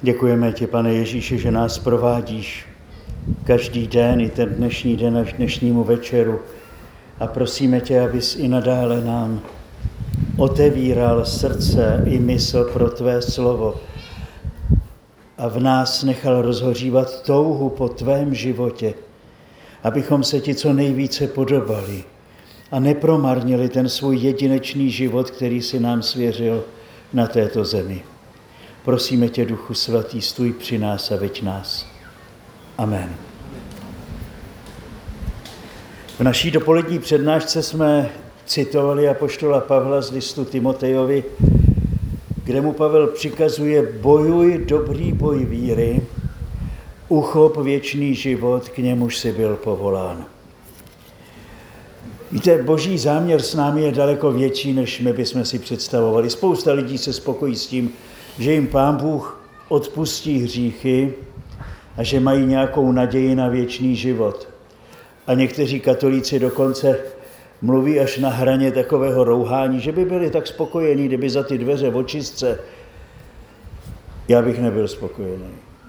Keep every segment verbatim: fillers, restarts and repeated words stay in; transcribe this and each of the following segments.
Děkujeme ti, Pane Ježíši, že nás provádíš každý den, i ten dnešní den až dnešnímu večeru. A prosíme tě, abys i nadále nám otevíral srdce i mysl pro tvé slovo a v nás nechal rozhořívat touhu po tvém životě, abychom se ti co nejvíce podobali a nepromarnili ten svůj jedinečný život, který si nám svěřil na této zemi. Prosíme tě, Duchu Svatý, stůj při nás a veď nás. Amen. V naší dopolední přednášce jsme citovali apoštola Pavla z listu Timotejovi, kde mu Pavel přikazuje: bojuj dobrý boj víry, uchop věčný život, k němuž jsi byl povolán. Víte, boží záměr s námi je daleko větší, než my bychom si představovali. Spousta lidí se spokojí s tím, že jim Pán Bůh odpustí hříchy a že mají nějakou naději na věčný život. A někteří katolíci dokonce mluví až na hraně takového rouhání, že by byli tak spokojení, kdyby za ty dveře v očistce. Já bych nebyl spokojený.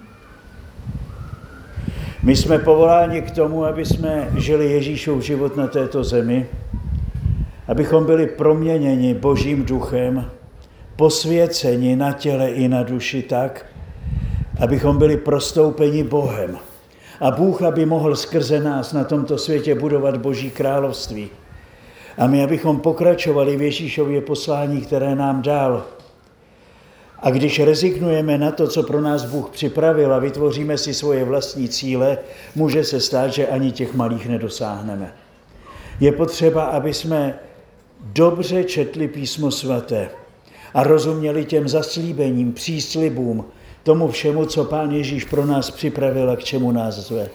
My jsme povoláni k tomu, aby jsme žili Ježíšův život na této zemi, abychom byli proměněni Božím duchem, posvěceni na těle i na duši tak, abychom byli prostoupeni Bohem. A Bůh, aby mohl skrze nás na tomto světě budovat Boží království. A my, abychom pokračovali v Ježíšově poslání, které nám dal. A když rezignujeme na to, co pro nás Bůh připravil a vytvoříme si svoje vlastní cíle, může se stát, že ani těch malých nedosáhneme. Je potřeba, aby jsme dobře četli Písmo svaté a rozuměli těm zaslíbením, příslibům, tomu všemu, co Pán Ježíš pro nás připravil a k čemu nás zve.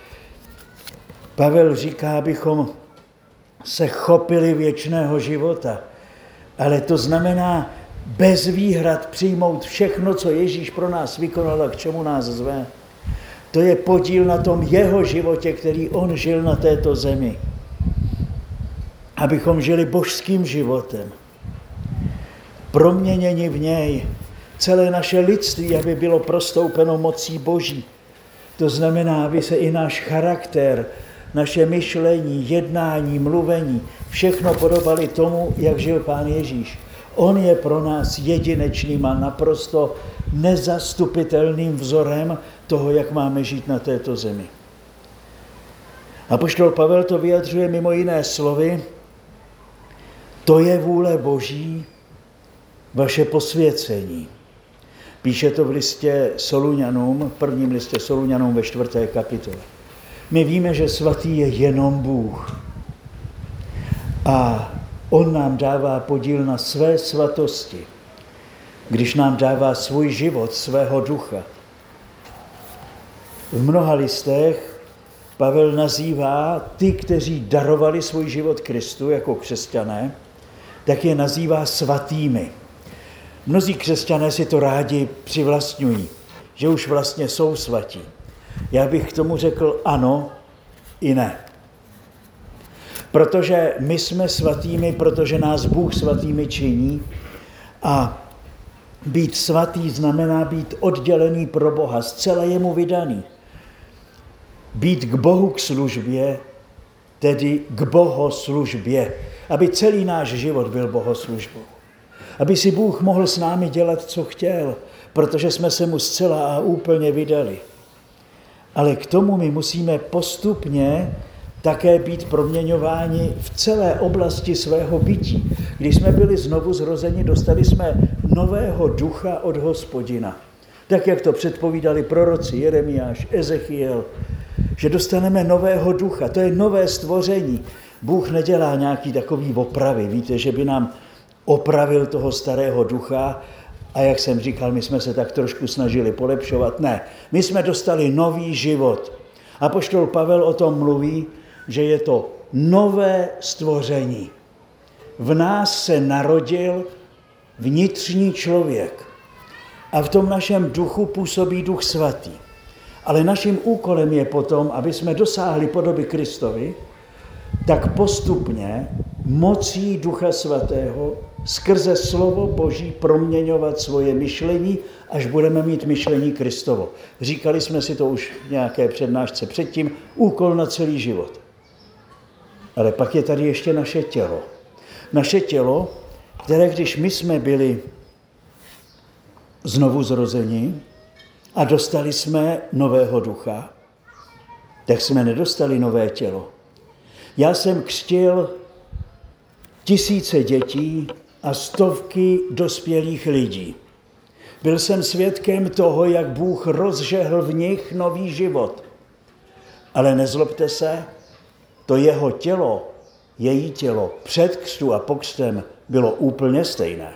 Pavel říká, abychom se chopili věčného života, ale to znamená bez výhrad přijmout všechno, co Ježíš pro nás vykonal a k čemu nás zve. To je podíl na tom jeho životě, který on žil na této zemi. Abychom žili božským životem, proměněni v něj, celé naše lidství, aby bylo prostoupeno mocí Boží. To znamená, aby se i náš charakter, naše myšlení, jednání, mluvení, všechno podobali tomu, jak žil Pán Ježíš. On je pro nás jedinečným a naprosto nezastupitelným vzorem toho, jak máme žít na této zemi. Apoštol Pavel to vyjadřuje mimo jiné slovy: to je vůle Boží, vaše posvěcení. Píše to v listě Soluňanům, v prvním listě Soluňanům ve čtvrté kapitole. My víme, že svatý je jenom Bůh. A on nám dává podíl na své svatosti, když nám dává svůj život, svého ducha. V mnoha listech Pavel nazývá ty, kteří darovali svůj život Kristu jako křesťané, tak je nazývá svatými. Mnozí křesťané si to rádi přivlastňují, že už vlastně jsou svatí. Já bych k tomu řekl ano i ne. Protože my jsme svatými, protože nás Bůh svatými činí a být svatý znamená být oddělený pro Boha, zcela jemu vydaný. Být k Bohu k službě, tedy k bohoslužbě, aby celý náš život byl bohoslužbou. Aby si Bůh mohl s námi dělat, co chtěl, protože jsme se mu zcela a úplně vydali. Ale k tomu my musíme postupně také být proměňováni v celé oblasti svého bytí. Když jsme byli znovu zrozeni, dostali jsme nového ducha od Hospodina. Tak, jak to předpovídali proroci Jeremiáš, Ezechiel, že dostaneme nového ducha. To je nové stvoření. Bůh nedělá nějaký takový opravy. Víte, že by nám opravil toho starého ducha a jak jsem říkal, my jsme se tak trošku snažili polepšovat. Ne, my jsme dostali nový život. Apoštol Pavel o tom mluví, že je to nové stvoření. V nás se narodil vnitřní člověk a v tom našem duchu působí Duch Svatý. Ale naším úkolem je potom, aby jsme dosáhli podoby Kristovi, tak postupně mocí Ducha Svatého skrze slovo Boží proměňovat svoje myšlení, až budeme mít myšlení Kristovo. Říkali jsme si to už v nějaké přednášce předtím, úkol na celý život. Ale pak je tady ještě naše tělo. Naše tělo, které když my jsme byli znovu zrozeni a dostali jsme nového ducha, tak jsme nedostali nové tělo. Já jsem křtil tisíce dětí a stovky dospělých lidí. Byl jsem svědkem toho, jak Bůh rozžehl v nich nový život. Ale nezlobte se, to jeho tělo, její tělo před křtu a po křtem bylo úplně stejné.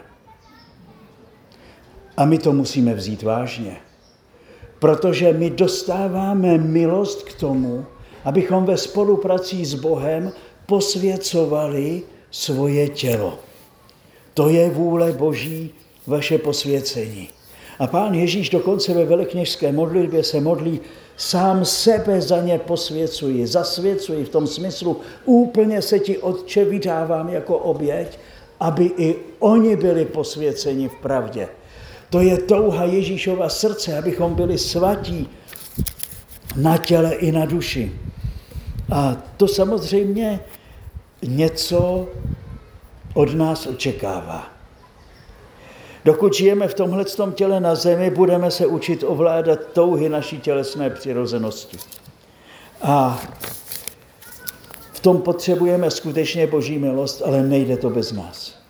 A my to musíme vzít vážně, protože my dostáváme milost k tomu, abychom ve spolupráci s Bohem posvěcovali svoje tělo. To je vůle Boží, vaše posvěcení. A Pán Ježíš dokonce ve velekněžské modlitbě se modlí, sám sebe za ně posvěcuji, zasvěcuji v tom smyslu, úplně se ti, Otče, vydávám jako oběť, aby i oni byli posvěceni v pravdě. To je touha Ježíšova srdce, abychom byli svatí na těle i na duši. A to samozřejmě něco od nás očekává. Dokud žijeme v tomhletom těle na zemi, budeme se učit ovládat touhy naší tělesné přirozenosti. A v tom potřebujeme skutečně Boží milost, ale nejde to bez nás.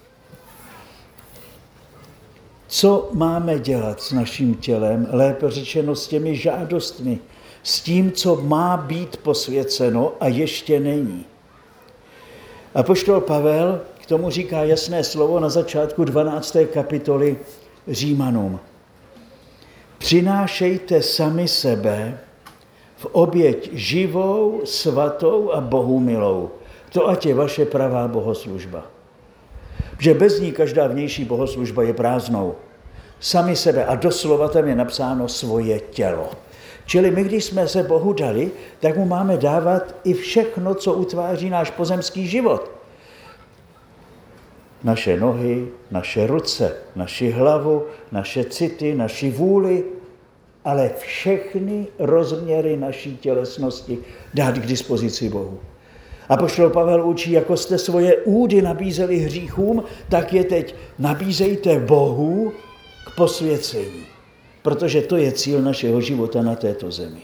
Co máme dělat s naším tělem, lépe řečeno s těmi žádostmi, s tím, co má být posvěceno a ještě není? Apoštol Pavel k tomu říká jasné slovo na začátku dvanácté kapitoly Římanům. Přinášejte sami sebe v oběť živou, svatou a Bohu milou. To ať je vaše pravá bohoslužba. Že bez ní každá vnější bohoslužba je prázdnou. Sami sebe a doslova tam je napsáno svoje tělo. Čili my, když jsme se Bohu dali, tak mu máme dávat i všechno, co utváří náš pozemský život. Naše nohy, naše ruce, naši hlavu, naše city, naši vůli, ale všechny rozměry naší tělesnosti dát k dispozici Bohu. Apoštol Pavel učí, jako jste svoje údy nabízeli hříchům, tak je teď nabízejte Bohu k posvěcení. Protože to je cíl našeho života na této zemi.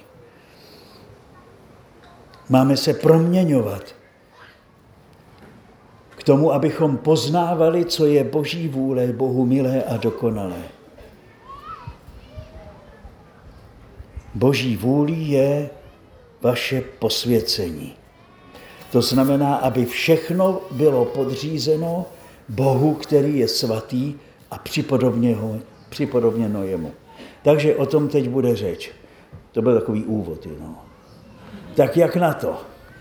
Máme se proměňovat k tomu, abychom poznávali, co je Boží vůle, Bohu milé a dokonalé. Boží vůlí je vaše posvěcení. To znamená, aby všechno bylo podřízeno Bohu, který je svatý a připodobněno jemu. Takže o tom teď bude řeč. To byl takový úvod. No. Tak jak na to?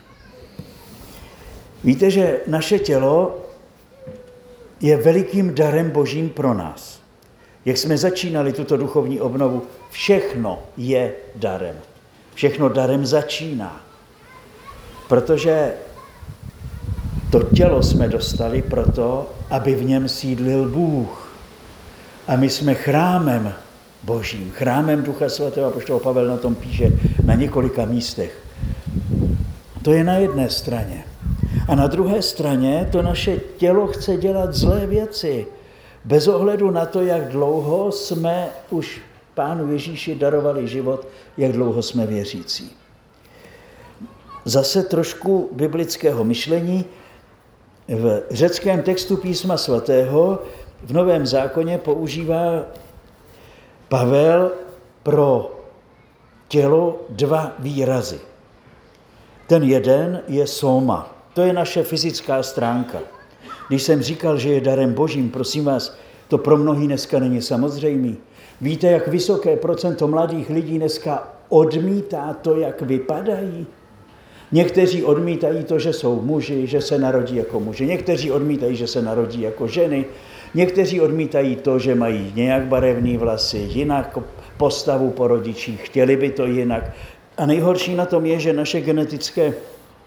Víte, že naše tělo je velikým darem Božím pro nás. Jak jsme začínali tuto duchovní obnovu, všechno je darem. Všechno darem začíná. Protože to tělo jsme dostali proto, aby v něm sídlil Bůh. A my jsme chrámem Božím, chrámem Ducha Svatého, apoštol Pavel na tom píše na několika místech. To je na jedné straně. A na druhé straně to naše tělo chce dělat zlé věci. Bez ohledu na to, jak dlouho jsme už Pánu Ježíši darovali život, jak dlouho jsme věřící. Zase trošku biblického myšlení. V řeckém textu písma svatého v Novém zákoně používá Pavel pro tělo dva výrazy. Ten jeden je soma. To je naše fyzická stránka. Když jsem říkal, že je darem Božím, prosím vás, to pro mnohý dneska není samozřejmý. Víte, jak vysoké procento mladých lidí dneska odmítá to, jak vypadají? Někteří odmítají to, že jsou muži, že se narodí jako muži. Někteří odmítají, že se narodí jako ženy. Někteří odmítají to, že mají nějak barevné vlasy, jinak postavu po rodičích, chtěli by to jinak. A nejhorší na tom je, že naše genetické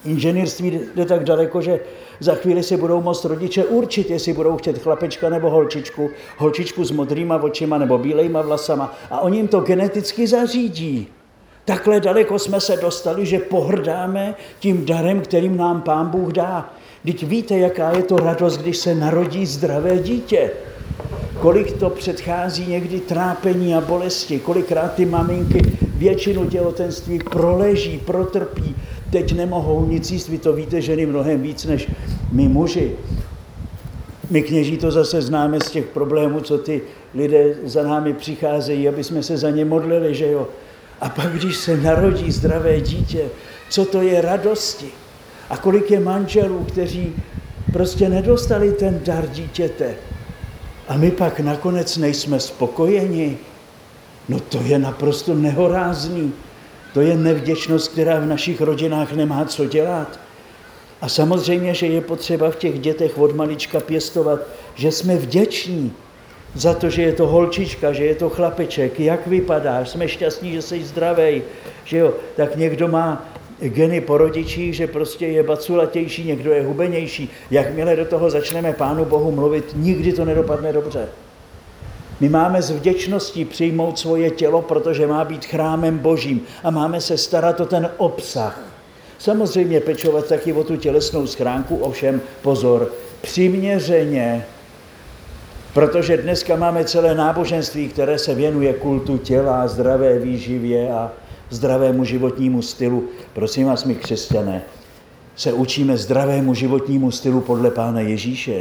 Inženýrství jde tak daleko, že za chvíli si budou moct rodiče určit, jestli budou chtět chlapečka nebo holčičku, holčičku s modrýma očima nebo bílejma vlasama a oni jim to geneticky zařídí. Takhle daleko jsme se dostali, že pohrdáme tím darem, kterým nám Pán Bůh dá. Vždyť víte, jaká je to radost, když se narodí zdravé dítě. Kolik to předchází někdy trápení a bolesti, kolikrát ty maminky většinu těhotenství proleží, protrpí, teď nemohou nic jíst, vy to víte, ženy mnohem víc než my muži. My kněží to zase známe z těch problémů, co ty lidé za námi přicházejí, aby jsme se za ně modlili, že jo. A pak, když se narodí zdravé dítě, co to je radosti. A kolik je manželů, kteří prostě nedostali ten dar dítěte. A my pak nakonec nejsme spokojeni. No to je naprosto nehorázný. To je nevděčnost, která v našich rodinách nemá co dělat. A samozřejmě, že je potřeba v těch dětech od malička pěstovat, že jsme vděční za to, že je to holčička, že je to chlapeček, jak vypadáš, jsme šťastní, že jsi zdravej, že jo, tak někdo má geny po rodičích, že prostě je baculatější, někdo je hubenější. Jakmile do toho začneme Pánu Bohu mluvit, nikdy to nedopadne dobře. My máme s vděčností přijmout svoje tělo, protože má být chrámem Božím a máme se starat o ten obsah. Samozřejmě pečovat taky o tu tělesnou schránku, ovšem pozor, přiměřeně, protože dneska máme celé náboženství, které se věnuje kultu těla, zdravé výživě a zdravému životnímu stylu. Prosím vás, my křesťané, se učíme zdravému životnímu stylu podle Pána Ježíše.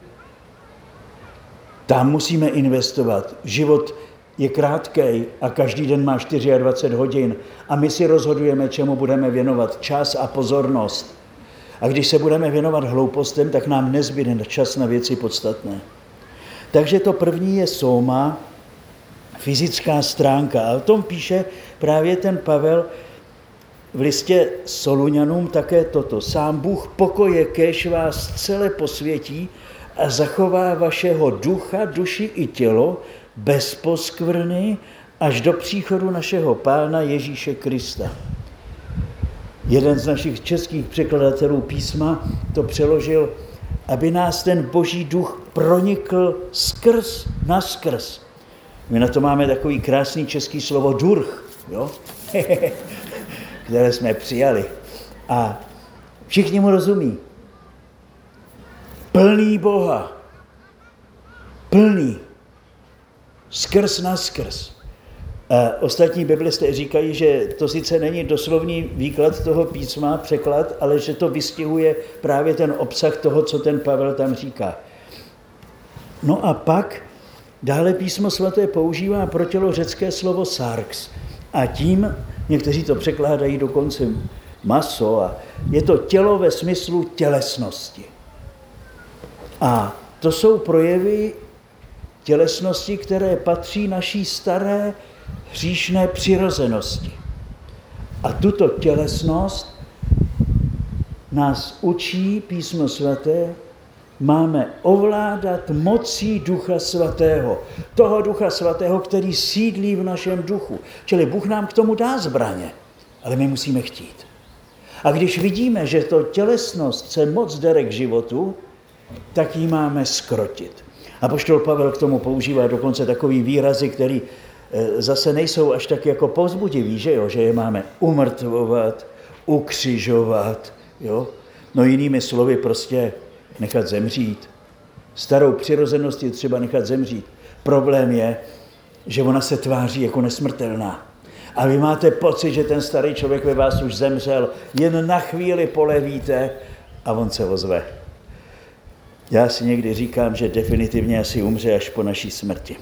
Tam musíme investovat. Život je krátkej a každý den má dvacet čtyři hodin a my si rozhodujeme, čemu budeme věnovat čas a pozornost. A když se budeme věnovat hloupostem, tak nám nezbyde čas na věci podstatné. Takže to první je sóma, fyzická stránka. A o tom píše právě ten Pavel v listě Soluňanům také toto. Sám Bůh pokoje kéž vás celé posvětí a zachová vašeho ducha, duši i tělo bez poskvrny až do příchodu našeho Pána Ježíše Krista. Jeden z našich českých překladatelů písma to přeložil, aby nás ten Boží duch pronikl skrz naskrz. My na to máme takový krásný český slovo durch, jo? které jsme přijali. A všichni mu rozumí. Plný Boha. Plný. Skrz naskrz. A ostatní biblisté říkají, že to sice není doslovný výklad toho písma, překlad, ale že to vystihuje právě ten obsah toho, co ten Pavel tam říká. No a pak dále písmo svaté používá pro tělo řecké slovo sarx. A tím, někteří to překládají dokonce maso, a je to tělo ve smyslu tělesnosti. A to jsou projevy tělesnosti, které patří naší staré hříšné přirozenosti. A tuto tělesnost nás učí písmo svaté, máme ovládat mocí Ducha Svatého. Toho Ducha Svatého, který sídlí v našem duchu. Čili Bůh nám k tomu dá zbraně, ale my musíme chtít. A když vidíme, že to tělesnost se moc dere k životu, tak ji máme skrotit. Apoštol Pavel k tomu používá dokonce takový výrazy, který zase nejsou až tak jako povzbudivý, že jo? Že je máme umrtvovat, ukřižovat, jo? No jinými slovy prostě nechat zemřít. Starou přirozenost je třeba nechat zemřít. Problém je, že ona se tváří jako nesmrtelná. A vy máte pocit, že ten starý člověk ve vás už zemřel, jen na chvíli polevíte a on se ozve. Já si někdy říkám, že definitivně asi umře až po naší smrti.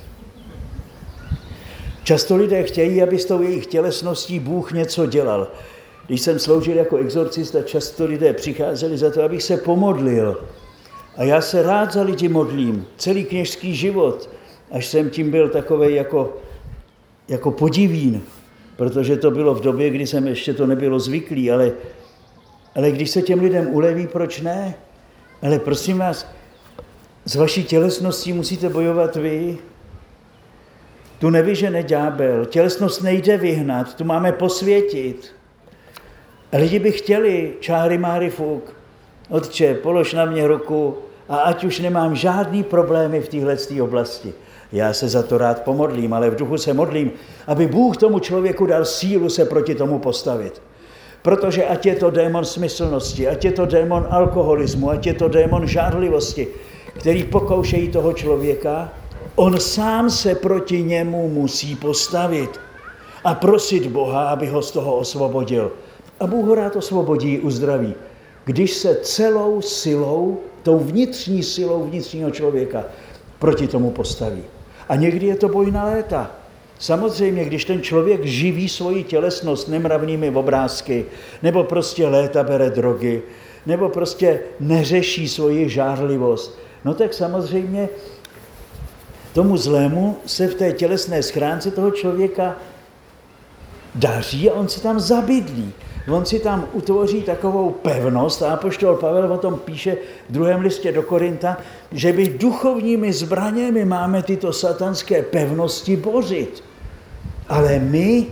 Často lidé chtějí, aby s tou jejich tělesností Bůh něco dělal. Když jsem sloužil jako exorcista, často lidé přicházeli za to, abych se pomodlil. A já se rád za lidi modlím, celý kněžský život, až jsem tím byl takovej jako, jako podivín, protože to bylo v době, kdy jsem ještě to nebylo zvyklý, ale, ale když se těm lidem uleví, proč ne? Ale prosím vás, s vaší tělesností musíte bojovat vy. Tu nevyžene ďábel, tělesnost nejde vyhnat, tu máme posvětit. A lidi by chtěli čáry máry fuk, Otče, polož na mě ruku a ať už nemám žádný problémy v této oblasti. Já se za to rád pomodlím, ale v duchu se modlím, aby Bůh tomu člověku dal sílu se proti tomu postavit. Protože ať je to démon smyslnosti, ať je to démon alkoholismu, ať je to démon žárlivosti, který pokoušejí toho člověka, on sám se proti němu musí postavit a prosit Boha, aby ho z toho osvobodil. A Bůh ho rád osvobodí, uzdraví, když se celou silou, tou vnitřní silou vnitřního člověka proti tomu postaví. A někdy je to boj na léta. Samozřejmě, když ten člověk živí svoji tělesnost nemravnými obrázky, nebo prostě léta bere drogy, nebo prostě neřeší svoji žárlivost, no tak samozřejmě tomu zlému se v té tělesné schránce toho člověka daří a on si tam zabydlí. On si tam utvoří takovou pevnost a apoštol Pavel o tom píše v druhém listě do Korinta, že by duchovními zbraněmi máme tyto satanské pevnosti bořit. Ale my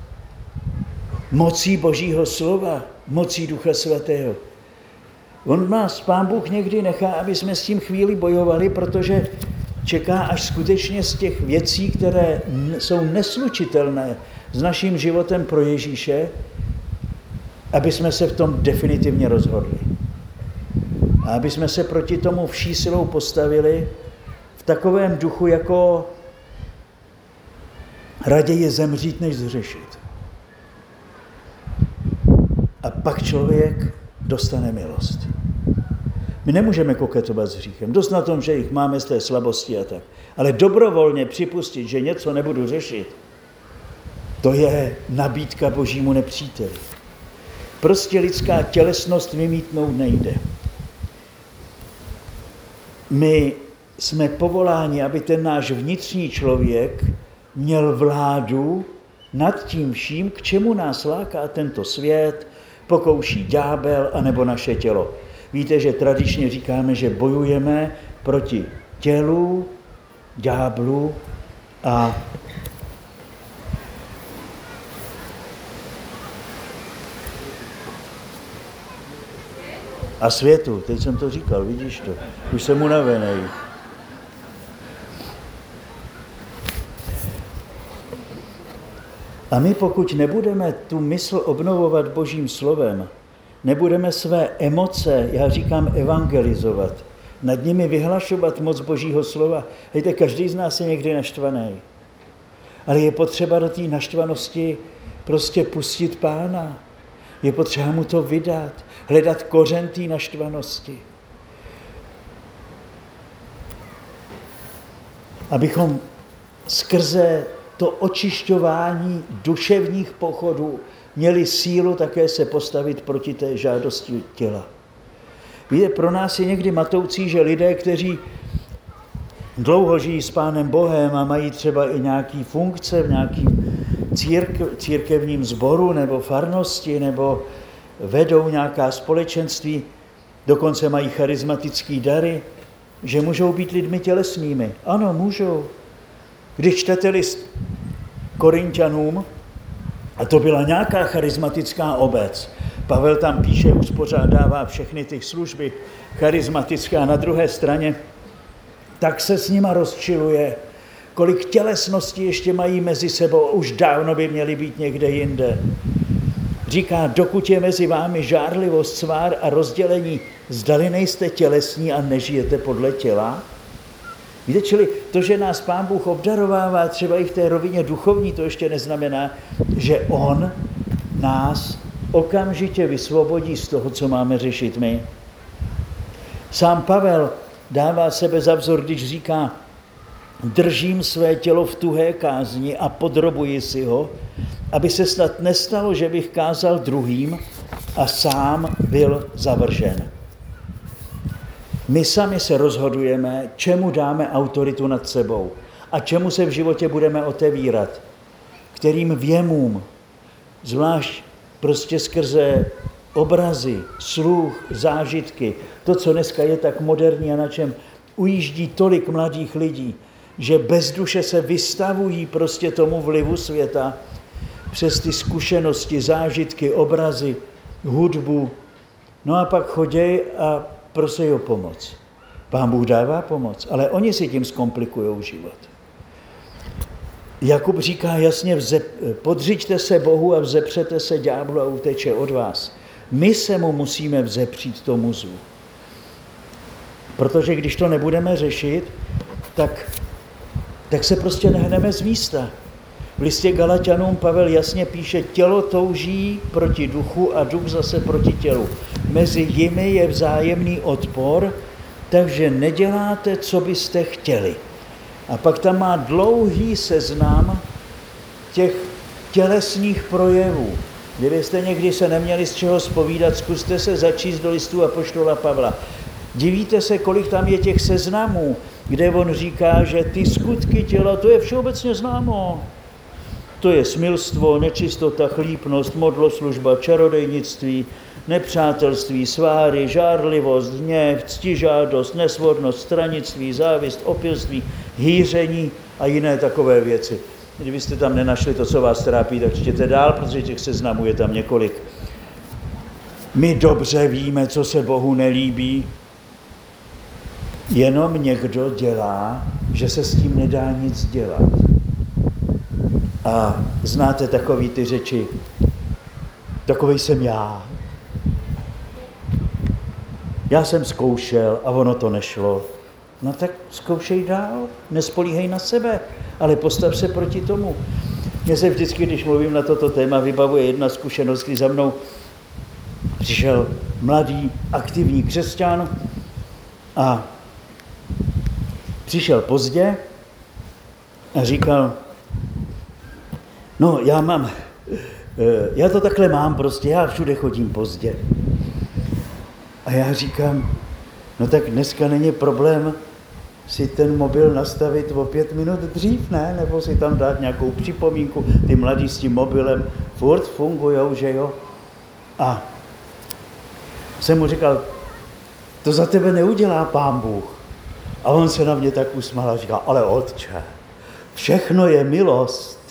mocí Božího slova, mocí Ducha Svatého. On nás, Pán Bůh, někdy nechá, aby jsme s tím chvíli bojovali, protože čeká až skutečně z těch věcí, které jsou neslučitelné s naším životem pro Ježíše, aby jsme se v tom definitivně rozhodli. A aby jsme se proti tomu vší silou postavili v takovém duchu, jako raději zemřít, než zřešit. A pak člověk dostane milost. My nemůžeme koketovat s hříchem. Dost na tom, že jich máme z té slabosti a tak. Ale dobrovolně připustit, že něco nebudu řešit, to je nabídka Božímu nepříteli. Prostě lidská tělesnost vymítnout nejde. My jsme povoláni, aby ten náš vnitřní člověk měl vládu nad tím vším, k čemu nás láká tento svět, pokouší ďábel anebo naše tělo. Víte, že tradičně říkáme, že bojujeme proti tělu, ďáblu a a světu. Teď jsem to říkal, vidíš to? Už jsem unavený. A my pokud nebudeme tu mysl obnovovat Božím slovem, nebudeme své emoce, já říkám evangelizovat, nad nimi vyhlašovat moc Božího slova. Hejte, každý z nás je někdy naštvaný. Ale je potřeba do té naštvanosti prostě pustit Pána. Je potřeba mu to vydat, hledat kořen té naštvanosti. Abychom skrze to očišťování duševních pochodů měli sílu také se postavit proti té žádosti těla. Víte, pro nás je někdy matoucí, že lidé, kteří dlouho žijí s Pánem Bohem a mají třeba i nějaký funkce v nějakým církev, církevním sboru nebo farnosti, nebo vedou nějaká společenství, dokonce mají charismatické dary, že můžou být lidmi tělesnými. Ano, můžou. Když čtete list Korinťanům, a to byla nějaká charismatická obec, Pavel tam píše, uspořádává všechny ty služby charismatické a na druhé straně, tak se s nima rozčiluje, kolik tělesnosti ještě mají mezi sebou, už dávno by měli být někde jinde. Říká, dokud je mezi vámi žárlivost, svár a rozdělení, zdali nejste tělesní a nežijete podle těla? Víte, čili to, že nás Pán Bůh obdarovává třeba i v té rovině duchovní, to ještě neznamená, že on nás okamžitě vysvobodí z toho, co máme řešit my. Sám Pavel dává sebe za vzor, když říká, držím své tělo v tuhé kázni a podrobuji si ho, aby se snad nestalo, že bych kázal druhým a sám byl zavržen. My sami se rozhodujeme, čemu dáme autoritu nad sebou a čemu se v životě budeme otevírat. Kterým věmům, zvlášť prostě skrze obrazy, sluch, zážitky, to, co dneska je tak moderní a na čem ujíždí tolik mladých lidí, že bez duše se vystavují prostě tomu vlivu světa přes ty zkušenosti, zážitky, obrazy, hudbu, no a pak choděj a prosej o pomoc. Pán Bůh dává pomoc, ale oni si tím zkomplikujou život. Jakub říká jasně, vzep, podřiďte se Bohu a vzepřete se ďáblu a uteče od vás. My se mu musíme vzepřít tomu zlu. Protože když to nebudeme řešit, tak, tak se prostě nehneme z místa. V listě Galatianům Pavel jasně píše, tělo touží proti duchu a duch zase proti tělu. Mezi jimi je vzájemný odpor, takže neděláte, co byste chtěli. A pak tam má dlouhý seznam těch tělesných projevů. Kdybyste někdy se neměli z čeho zpovídat, zkuste se začíst do listů apoštola Pavla. Divíte se, kolik tam je těch seznamů, kde on říká, že ty skutky těla, to je všeobecně známo. To je smilstvo, nečistota, chlípnost, modloslužba, čarodejnictví, nepřátelství, sváry, žárlivost, hněv, ctižádost, nesvornost, stranictví, závist, opilství, hýření a jiné takové věci. Kdybyste tam nenašli to, co vás trápí, tak čtěte dál, protože těch seznamů je tam několik. My dobře víme, co se Bohu nelíbí, jenom někdo dělá, že se s tím nedá nic dělat. A znáte takový ty řeči, takovej jsem já. Já jsem zkoušel a ono to nešlo. No tak zkoušej dál, nespolíhej na sebe, ale postav se proti tomu. Mně se vždycky, když mluvím na toto téma, vybavuje jedna zkušenost, kdy za mnou přišel mladý, aktivní křesťan a přišel pozdě a říkal, no já mám, já to takhle mám prostě, já všude chodím pozdě. A já říkám, no tak dneska není problém si ten mobil nastavit o pět minut dřív, ne? Nebo si tam dát nějakou připomínku, ty mladí s tím mobilem furt fungujou, že jo? A jsem mu říkal, to za tebe neudělá Pán Bůh. A on se na mě tak usmál a říkal, ale otče, všechno je milost.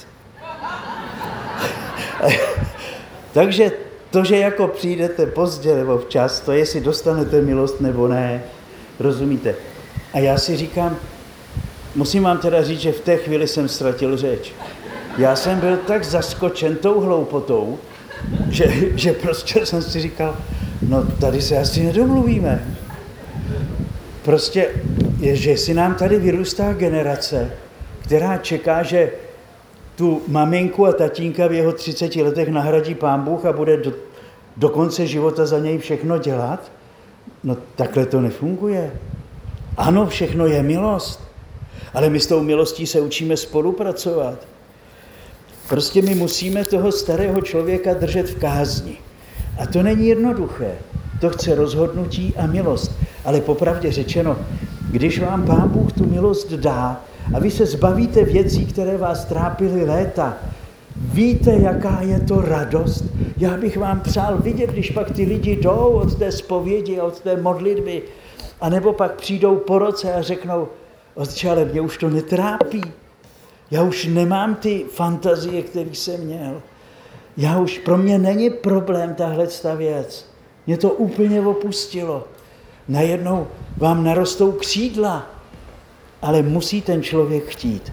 Takže to, že jako přijdete pozdě nebo včas, to jestli dostanete milost nebo ne, rozumíte? A já si říkám, musím vám teda říct, že v té chvíli jsem ztratil řeč. Já jsem byl tak zaskočen tou hloupotou, že, že prostě jsem si říkal, no tady se asi nedomluvíme. Prostě, je, že si nám tady vyrůstá generace, která čeká, že tu maminku a tatínka v jeho třiceti letech nahradí Pán Bůh a bude do, do konce života za něj všechno dělat? No takhle to nefunguje. Ano, všechno je milost, ale my s tou milostí se učíme spolupracovat. Prostě my musíme toho starého člověka držet v kázni. A to není jednoduché. To chce rozhodnutí a milost. Ale popravdě řečeno, když vám Pán Bůh tu milost dá a vy se zbavíte věcí, které vás trápily léta, víte, jaká je to radost? Já bych vám přál vidět, když pak ty lidi jdou od té zpovědi a od té modlitby, a nebo pak přijdou po roce a řeknou, otče, ale mě už to netrápí. Já už nemám ty fantazie, které jsem měl. Já už, pro mě není problém tahle věc. Mě to úplně opustilo. Najednou vám narostou křídla, ale musí ten člověk chtít.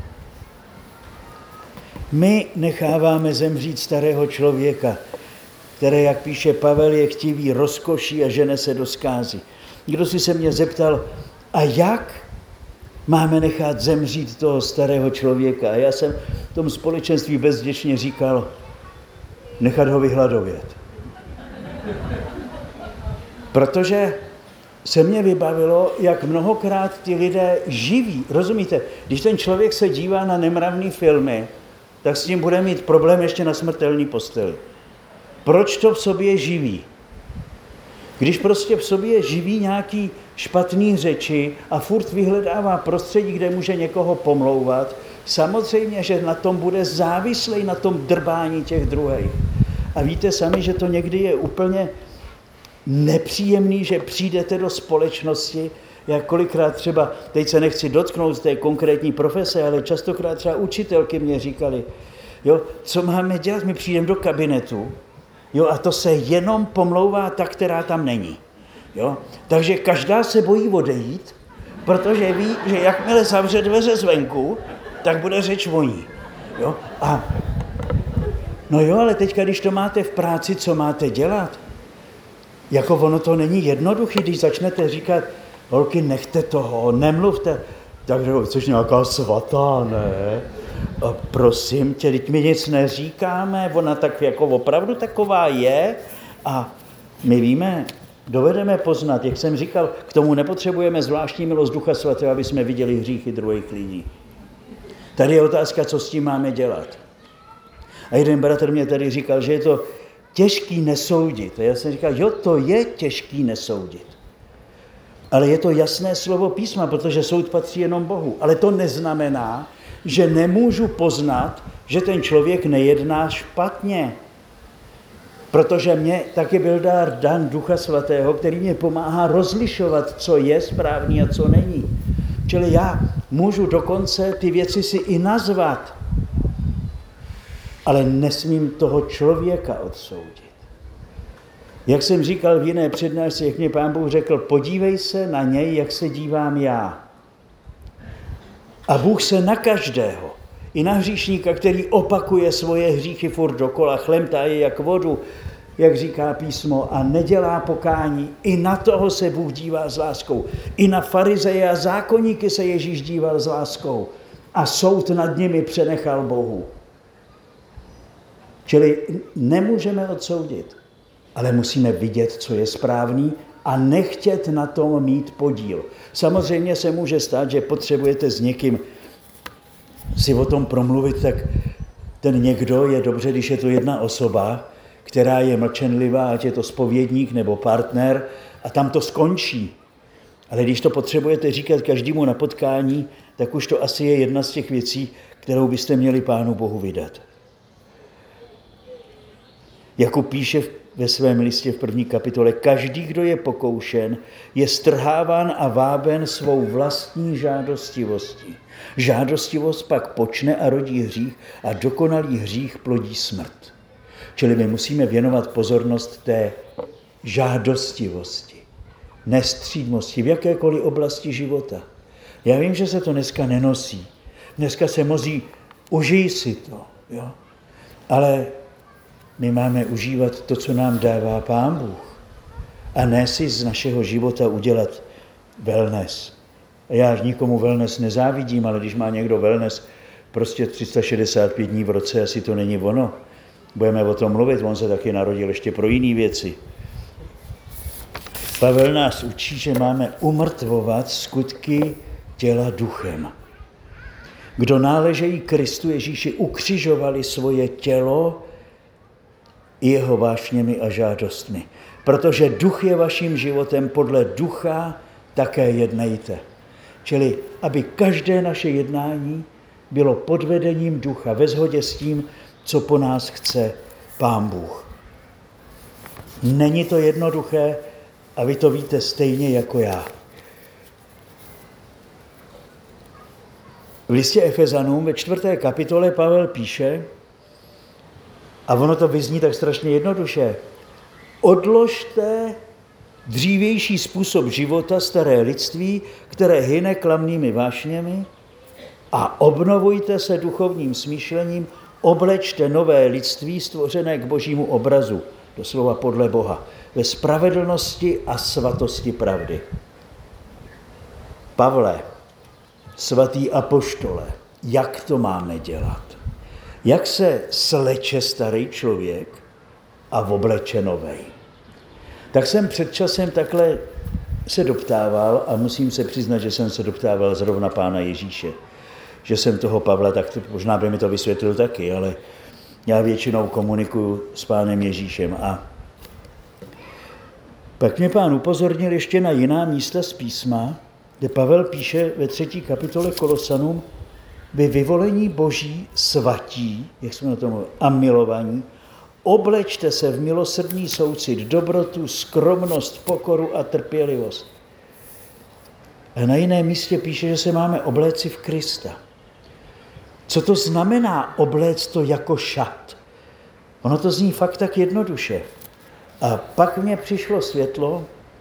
My necháváme zemřít starého člověka, který, jak píše Pavel, je chtivý rozkoší a žene se do zkázy. Kdo si se mě zeptal, a jak máme nechat zemřít toho starého člověka? A já jsem v tom společenství bezděčně říkal, nechat ho vyhladovět. Protože se mě vybavilo, jak mnohokrát ty lidé živí. Rozumíte? Když ten člověk se dívá na nemravný filmy, tak s tím bude mít problém ještě na smrtelný posteli. Proč to v sobě živí? Když prostě v sobě živí nějaký špatný řeči a furt vyhledává prostředí, kde může někoho pomlouvat, samozřejmě, že na tom bude závislý, na tom drbání těch druhých. A víte sami, že to někdy je úplně nepříjemný, že přijdete do společnosti, jak kolikrát třeba, teď se nechci dotknout té konkrétní profese, ale častokrát třeba učitelky mě říkali, jo, co máme dělat, my přijdeme do kabinetu, Jo, a to se jenom pomlouvá ta, která tam není. Jo? Takže každá se bojí odejít, protože ví, že jakmile zavře dveře zvenku, tak bude řeč o ní. Jo? A no jo, ale teďka, když to máte v práci, co máte dělat? Jako ono to není jednoduché, když začnete říkat, holky, nechte toho, nemluvte. Takže což nějaká svatá, ne? A prosím tě, teď my nic neříkáme, ona tak jako opravdu taková je a my víme, dovedeme poznat, jak jsem říkal, k tomu nepotřebujeme zvláštní milost Ducha Svatého, aby jsme viděli hříchy druhých lidí. Tady je otázka, co s tím máme dělat. A jeden bratr mě tady říkal, že je to těžký nesoudit. A já jsem říkal, jo, to je těžký nesoudit. Ale je to jasné slovo písma, protože soud patří jenom Bohu. Ale to neznamená, že nemůžu poznat, že ten člověk nejedná špatně. Protože mě taky byl dár dan Ducha Svatého, který mě pomáhá rozlišovat, co je správný a co není. Čili já můžu dokonce ty věci si i nazvat, ale nesmím toho člověka odsoudit. Jak jsem říkal v jiné přednášce, jak mě Pán Bůh řekl, podívej se na něj, jak se dívám já. A Bůh se na každého, i na hříšníka, který opakuje svoje hříchy furt dokola, chlemtá je jak vodu, jak říká písmo, a nedělá pokání, i na toho se Bůh dívá s láskou. I na farizeje a zákonníky se Ježíš díval s láskou a soud nad nimi přenechal Bohu. Čili nemůžeme odsoudit, ale musíme vidět, co je správný a nechtět na tom mít podíl. Samozřejmě se může stát, že potřebujete s někým si o tom promluvit, tak ten někdo je dobře, když je to jedna osoba, která je mlčenlivá, ať je to zpovědník nebo partner, a tam to skončí. Ale když to potřebujete říkat každému na potkání, tak už to asi je jedna z těch věcí, kterou byste měli Pánu Bohu vydat. Jakub píše ve svém listě v první kapitole, každý, kdo je pokoušen, je strháván a váben svou vlastní žádostivostí. Žádostivost pak počne a rodí hřích a dokonalý hřích plodí smrt. Čili my musíme věnovat pozornost té žádostivosti, nestřídmosti v jakékoliv oblasti života. Já vím, že se to dneska nenosí. Dneska se mozí, užij si to, jo? Ale my máme užívat to, co nám dává Pán Bůh. A ne si z našeho života udělat wellness. A já nikomu wellness nezávidím, ale když má někdo wellness prostě tři sta šedesát pět dní v roce, asi to není ono. Budeme o tom mluvit, on se taky narodil ještě pro jiné věci. Pavel nás učí, že máme umrtvovat skutky těla duchem. Kdo náležejí Kristu Ježíši, ukřižovali svoje tělo i jeho vášněmi a žádostmi. Protože duch je vaším životem, podle ducha také jednejte. Čili, aby každé naše jednání bylo pod vedením ducha, ve shodě s tím, co po nás chce Pán Bůh. Není to jednoduché a vy to víte stejně jako já. V listě Efezanům ve čtvrté kapitole Pavel píše, a ono to vyzní tak strašně jednoduše, odložte dřívější způsob života, staré lidství, které hyne klamnými vášněmi, a obnovujte se duchovním smýšlením, oblečte nové lidství stvořené k božímu obrazu, doslova podle Boha, ve spravedlnosti a svatosti pravdy. Pavle, svatý apoštole, jak to máme dělat? Jak se sleče starý člověk a obleče novej? Tak jsem před časem takhle se doptával a musím se přiznat, že jsem se doptával zrovna Pána Ježíše. Že jsem toho Pavla, tak možná by mi to vysvětlil taky, ale já většinou komunikuju s Pánem Ježíšem. A pak mě Pán upozornil ještě na jiná místa z písma, kde Pavel píše ve třetí kapitole Kolosanům, vy vyvolení boží svatí, jak jsme na tom mluvili, a milovaní, oblečte se v milosrdný soucit, dobrotu, skromnost, pokoru a trpělivost. A na jiném místě píše, že se máme obléci v Krista. Co to znamená obléct to jako šat? Ono to zní fakt tak jednoduše. A pak mně přišlo světlo,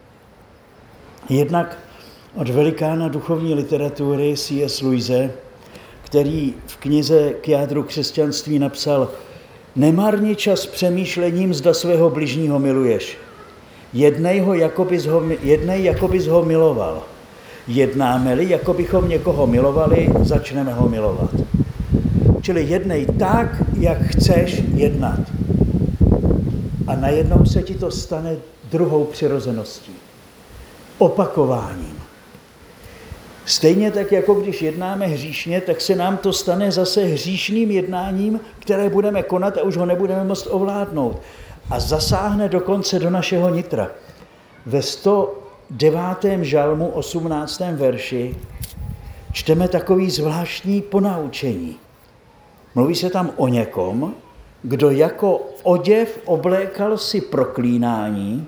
jednak od velikána duchovní literatury C S Lewise, který v knize K jádru křesťanství napsal: Nemarni čas přemýšlením, zda svého bližního miluješ. Jednej, ho, jako bys ho, jednej jako bys ho miloval. Jednáme-li, jako bychom někoho milovali, začneme ho milovat. Čili jednej tak, jak chceš jednat. A najednou se ti to stane druhou přirozeností. Opakováním. Stejně tak, jako když jednáme hříšně, tak se nám to stane zase hříšným jednáním, které budeme konat a už ho nebudeme moct ovládnout. A zasáhne dokonce do našeho nitra. Ve sto devátém žalmu, osmnáctém verši, čteme takový zvláštní ponaučení. Mluví se tam o někom, kdo jako oděv oblékal si proklínání,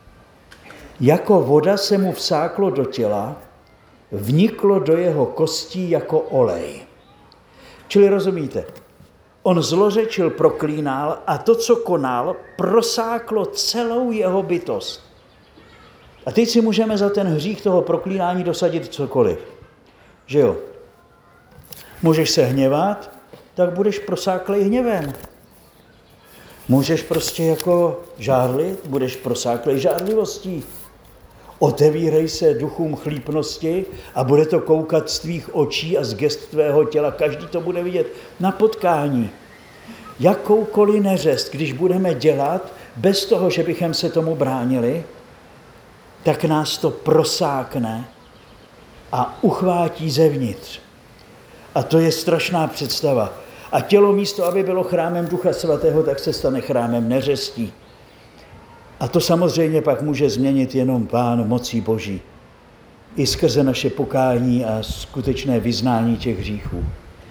jako voda se mu vsáklo do těla, vniklo do jeho kostí jako olej. Čili rozumíte, on zlořečil, proklínal a to, co konal, prosáklo celou jeho bytost. A teď si můžeme za ten hřích toho proklínání dosadit cokoliv. Že jo? Můžeš se hněvat, tak budeš prosáklej hněvem. Můžeš prostě jako žárlit, budeš prosáklej žárlivostí. Otevírej se duchům chlípnosti a bude to koukat z tvých očí a z gest tvého těla. Každý to bude vidět na potkání. Jakoukoliv neřest, když budeme dělat, bez toho, že bychom se tomu bránili, tak nás to prosákne a uchvátí zevnitř. A to je strašná představa. A tělo místo, aby bylo chrámem Ducha Svatého, tak se stane chrámem neřestí. A to samozřejmě pak může změnit jenom Pán mocí Boží. I skrze naše pokání a skutečné vyznání těch hříchů.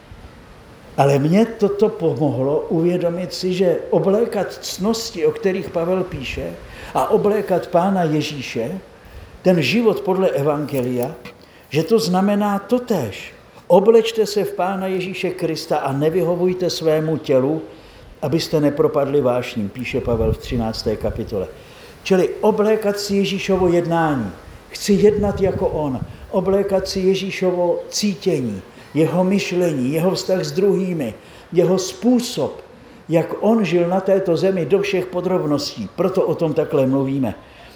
Ale mně toto pomohlo uvědomit si, že oblékat ctnosti, o kterých Pavel píše, a oblékat Pána Ježíše, ten život podle evangelia, že to znamená totéž. Oblečte se v Pána Ježíše Krista a nevyhovujte svému tělu, abyste nepropadli vášním, píše Pavel v třinácté kapitole. Čili oblékat si Ježíšovo jednání. Chci jednat jako on. Oblékat si Ježíšovo cítění, jeho myšlení, jeho vztah s druhými, jeho způsob, jak on žil na této zemi do všech podrobností. Proto o tom takhle mluvíme.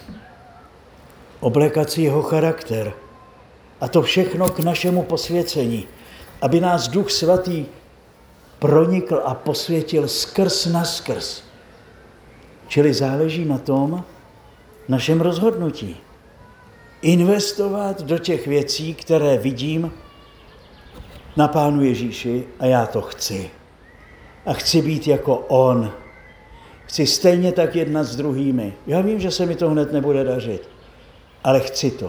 Oblékat si jeho charakter. A to všechno k našemu posvěcení. Aby nás Duch Svatý pronikl a posvětil skrz naskrz. Čili záleží na tom našem rozhodnutí. Investovat do těch věcí, které vidím na Pánu Ježíši a já to chci. A chci být jako on. Chci stejně tak jednat s druhými. Já vím, že se mi to hned nebude dařit, ale chci to.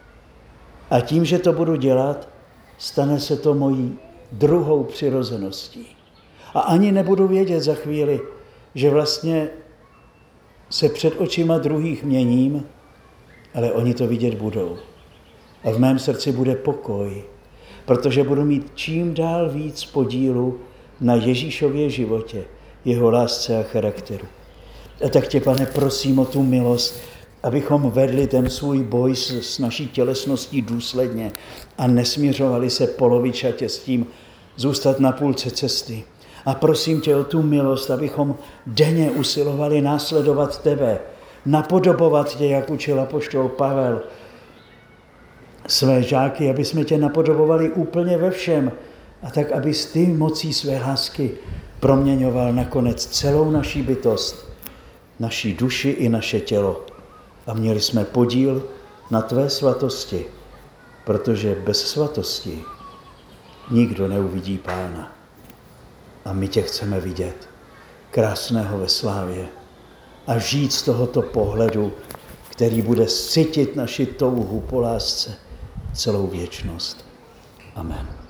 A tím, že to budu dělat, stane se to mojí druhou přirozeností. A ani nebudu vědět za chvíli, že vlastně se před očima druhých měním, ale oni to vidět budou. A v mém srdci bude pokoj, protože budu mít čím dál víc podílu na Ježíšově životě, jeho lásce a charakteru. A tak tě, Pane, prosím o tu milost, abychom vedli ten svůj boj s, s naší tělesností důsledně a nesměřovali se polovičatě s tím zůstat na půlce cesty. A prosím tě o tu milost, abychom denně usilovali následovat tebe, napodobovat tě, jak učil apoštol Pavel své žáky, aby jsme tě napodobovali úplně ve všem a tak, abys ty mocí své lásky proměňoval nakonec celou naší bytost, naší duši i naše tělo. A měli jsme podíl na tvé svatosti, protože bez svatosti nikdo neuvidí Pána. A my tě chceme vidět, krásného ve slávě, a žít z tohoto pohledu, který bude sytit naši touhu po lásce celou věčnost. Amen.